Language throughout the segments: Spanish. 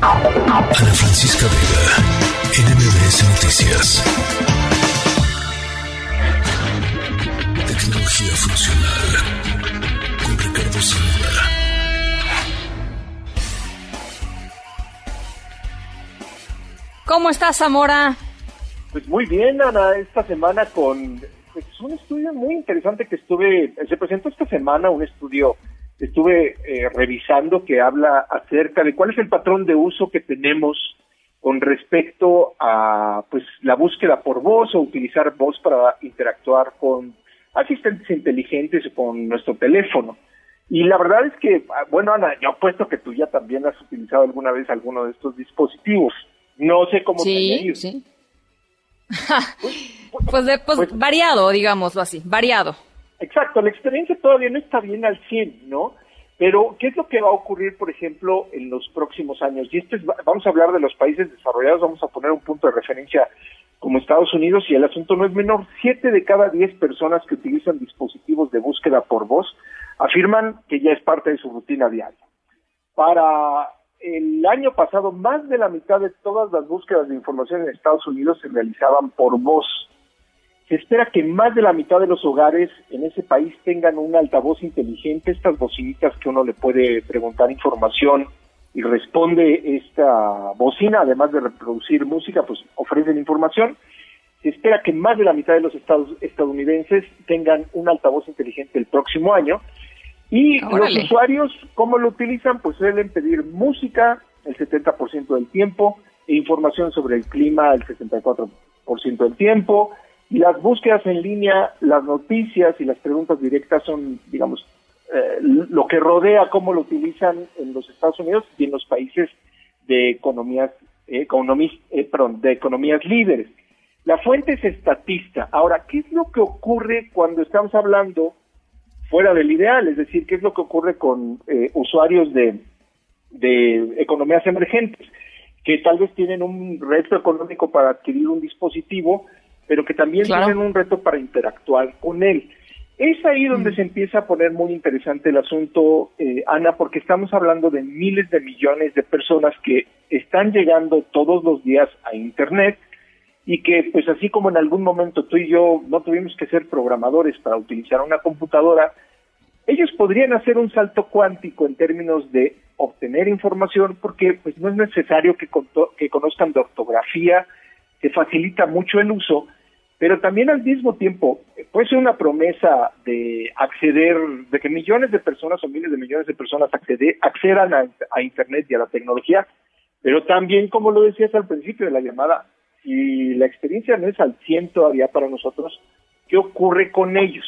Ana Francisca Vega, NMBS Noticias. Tecnología funcional con Ricardo Zamora. ¿Cómo estás, Zamora? Pues muy bien, Ana, esta semana con un estudio muy interesante que se presentó esta semana, un estudio que estuve revisando que habla acerca de cuál es el patrón de uso que tenemos con respecto a pues la búsqueda por voz o utilizar voz para interactuar con asistentes inteligentes o con nuestro teléfono. Y la verdad es que, bueno, Ana, yo apuesto que tú ya también has utilizado alguna vez alguno de estos dispositivos. No sé cómo te haya ido. Sí. Pues variado, digámoslo así, variado. Exacto, la experiencia todavía no está bien al 100, ¿no? Pero, ¿qué es lo que va a ocurrir, por ejemplo, en los próximos años? Y vamos a hablar de los países desarrollados, vamos a poner un punto de referencia como Estados Unidos, y el asunto no es menor. 7 de cada 10 personas que utilizan dispositivos de búsqueda por voz afirman que ya es parte de su rutina diaria. Para el año pasado, más de la mitad de todas las búsquedas de información en Estados Unidos se realizaban por voz. Se espera que más de la mitad de los hogares en ese país tengan un altavoz inteligente, estas bocinitas que uno le puede preguntar información y responde esta bocina, además de reproducir música, pues ofrecen información. Se espera que más de la mitad de los estadounidenses tengan un altavoz inteligente el próximo año. Y ¡Órale! Los usuarios, ¿cómo lo utilizan? Pues suelen pedir música el 70% del tiempo, e información sobre el clima el 64% del tiempo, y las búsquedas en línea, las noticias y las preguntas directas son, digamos, lo que rodea cómo lo utilizan en los Estados Unidos y en los países de economías líderes. La fuente es Statista. Ahora, ¿qué es lo que ocurre cuando estamos hablando fuera del ideal? Es decir, ¿qué es lo que ocurre con usuarios de economías emergentes? Que tal vez tienen un reto económico para adquirir un dispositivo, pero que también tienen un reto para interactuar con él. Es ahí donde se empieza a poner muy interesante el asunto, Ana, porque estamos hablando de miles de millones de personas que están llegando todos los días a Internet y que, pues así como en algún momento tú y yo no tuvimos que ser programadores para utilizar una computadora, ellos podrían hacer un salto cuántico en términos de obtener información, porque pues no es necesario que conozcan de ortografía, que facilita mucho el uso, pero también al mismo tiempo puede ser una promesa de acceder, de que millones de personas o miles de millones de personas accedan a Internet y a la tecnología, pero también, como lo decías al principio de la llamada, si la experiencia no es al 100 todavía para nosotros, ¿qué ocurre con ellos?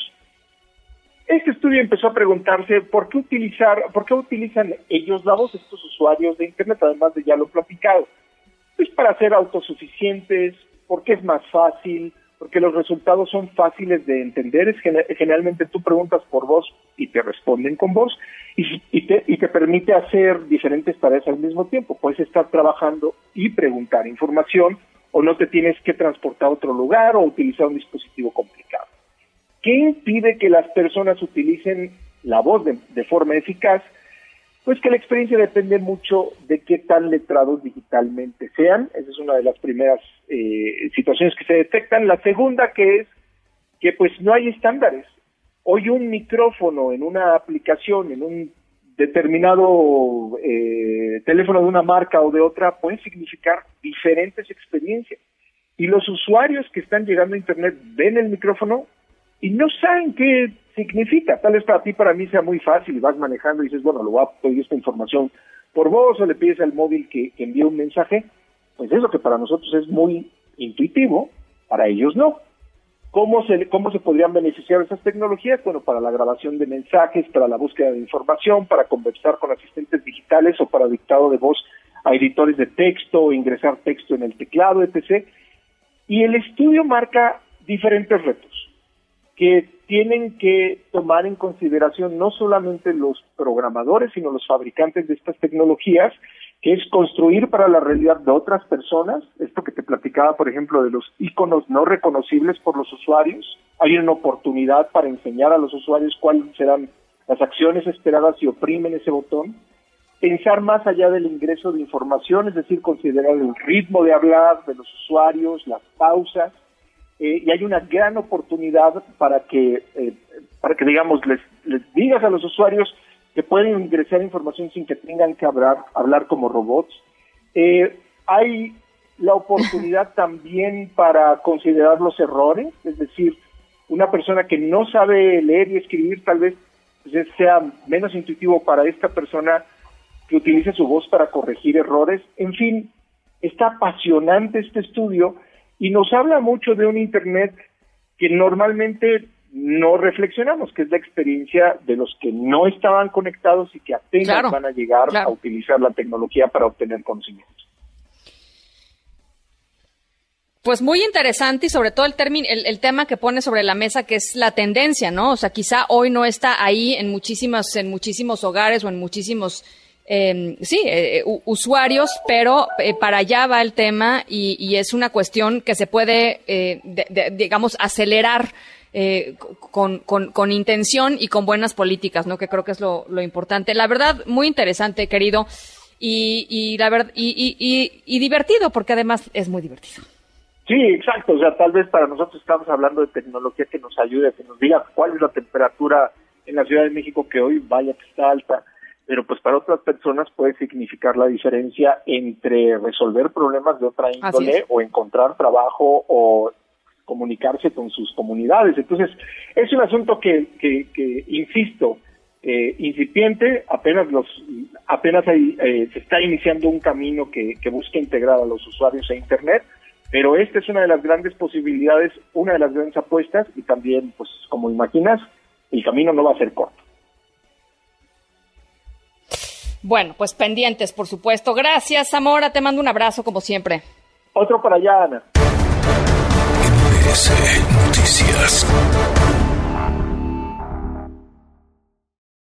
Este estudio empezó a preguntarse ¿por qué utilizan ellos la voz, estos usuarios de Internet, además de ya lo platicado? Pues para ser autosuficientes, porque es más fácil, porque los resultados son fáciles de entender. Generalmente tú preguntas por voz y te responden con voz, y te permite hacer diferentes tareas al mismo tiempo. Puedes estar trabajando y preguntar información, o no te tienes que transportar a otro lugar o utilizar un dispositivo complicado. ¿Qué impide que las personas utilicen la voz de forma eficaz? Pues que la experiencia depende mucho de qué tan letrados digitalmente sean. Esa es una de las primeras situaciones que se detectan. La segunda que es que pues no hay estándares. Hoy un micrófono en una aplicación, en un determinado teléfono de una marca o de otra, puede significar diferentes experiencias. Y los usuarios que están llegando a Internet ven el micrófono y no saben qué significa. Tal vez para ti, para mí sea muy fácil, y vas manejando y dices, bueno, lo voy a pedir esta información por voz, o le pides al móvil que envíe un mensaje. Pues eso que para nosotros es muy intuitivo, para ellos no. ¿Cómo se podrían beneficiar de esas tecnologías? Bueno, para la grabación de mensajes, para la búsqueda de información, para conversar con asistentes digitales o para dictado de voz a editores de texto o ingresar texto en el teclado, etc. Y el estudio marca diferentes retos que tienen que tomar en consideración no solamente los programadores, sino los fabricantes de estas tecnologías, que es construir para la realidad de otras personas. Esto que te platicaba, por ejemplo, de los iconos no reconocibles por los usuarios. Hay una oportunidad para enseñar a los usuarios cuáles serán las acciones esperadas si oprimen ese botón. pensar más allá del ingreso de información, es decir, considerar el ritmo de hablar de los usuarios, las pausas, y hay una gran oportunidad para que digamos, les digas a los usuarios que pueden ingresar información sin que tengan que hablar como robots. Hay la oportunidad también para considerar los errores, es decir, una persona que no sabe leer y escribir tal vez pues, sea menos intuitivo para esta persona que utilice su voz para corregir errores. En fin, está apasionante este estudio y nos habla mucho de un Internet que normalmente no reflexionamos, que es la experiencia de los que no estaban conectados y que apenas van a llegar a utilizar la tecnología para obtener conocimiento. Pues muy interesante y sobre todo el tema que pone sobre la mesa, que es la tendencia, ¿no? O sea, quizá hoy no está ahí en muchísimos hogares o en muchísimos usuarios, pero para allá va el tema y es una cuestión que se puede, digamos, acelerar con intención y con buenas políticas, ¿no? Que creo que es lo importante. La verdad, muy interesante, querido, y la verdad y divertido, porque además es muy divertido. Sí, exacto. O sea, tal vez para nosotros estamos hablando de tecnología que nos ayude, que nos diga cuál es la temperatura en la Ciudad de México, que hoy vaya que está alta, pero pues para otras personas puede significar la diferencia entre resolver problemas de otra índole o encontrar trabajo o comunicarse con sus comunidades. Entonces, es un asunto que insisto, incipiente, apenas se está iniciando un camino que busca integrar a los usuarios a Internet, pero esta es una de las grandes posibilidades, una de las grandes apuestas, y también, pues, como imaginas, el camino no va a ser corto. Bueno, pues pendientes, por supuesto. Gracias, Zamora, te mando un abrazo, como siempre. Otro para allá, Ana. MBS Noticias.